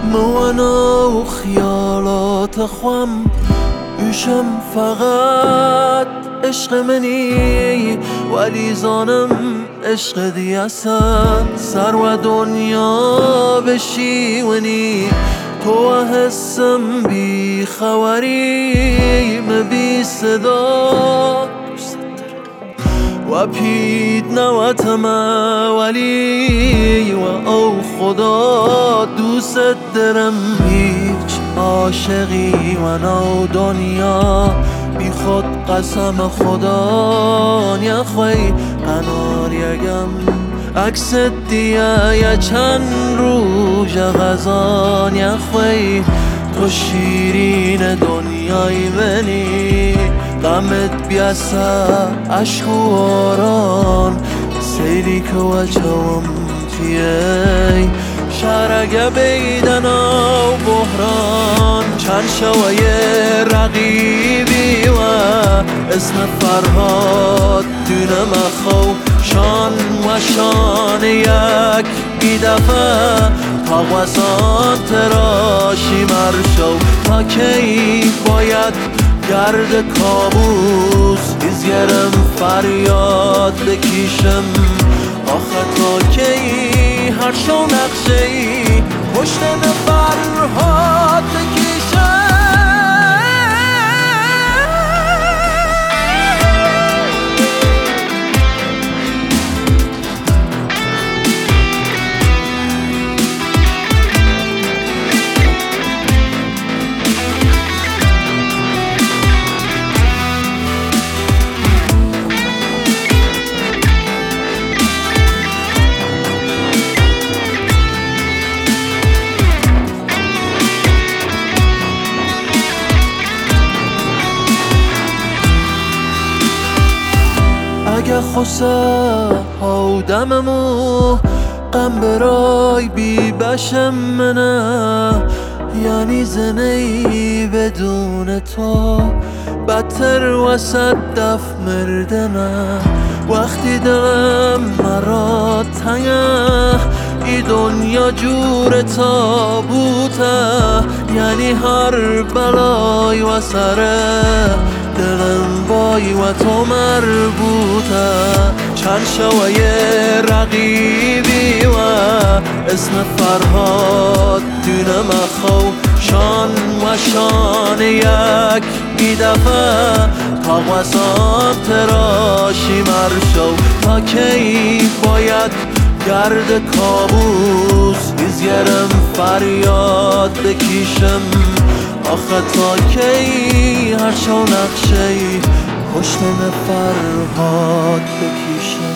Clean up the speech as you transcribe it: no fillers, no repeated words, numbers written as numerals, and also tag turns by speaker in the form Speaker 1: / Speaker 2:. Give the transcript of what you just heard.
Speaker 1: موانا و خیالات خوام ایشم فقط عشق منی ولی زانم عشق دیاسن سر و دنیا بشیونی تو حسم بی خبری بی صدا و پید نواتم ولی و او خدا دوست دارم هیچ عاشقی و نو دنیا بی خود قسم خدا نیخوی قنار یگم عکس دیگه یا چند روز غذا نیخوی تو شیرین دنیای منی غمت بیاسه عشق و آران سیری که وچوم تیه شرگه بیدن و بحران چند شوی رقیبی و اسم فرهاد دونم خو شان و شان یک بی دفعه تاقوسان تراشی مرشو تا کی باید گرد کابوس ایزگرم فریاد بکیشم آخه تا کی هر شو نقشه ای پشتن فرهاد بکیشم اگه خسه ها دممو غم برای بی بشم منه یعنی زنی بدون تو بدتر وسط دف مردنه وقتی دلم مرا تنگه ای دنیا جور تابوته یعنی هر بلای و سره دلم بای و تو مربوطه چند شوی رقیبی و اسم فرهاد دونم خو شان و شان یک بی دفعه تاقوسان تراشی مرشو تا کی باید گرد کابوس ایزگرم فریاد بکیشم آخه تا کی هر شو نقشه ای پشتن فرهاد بکیشم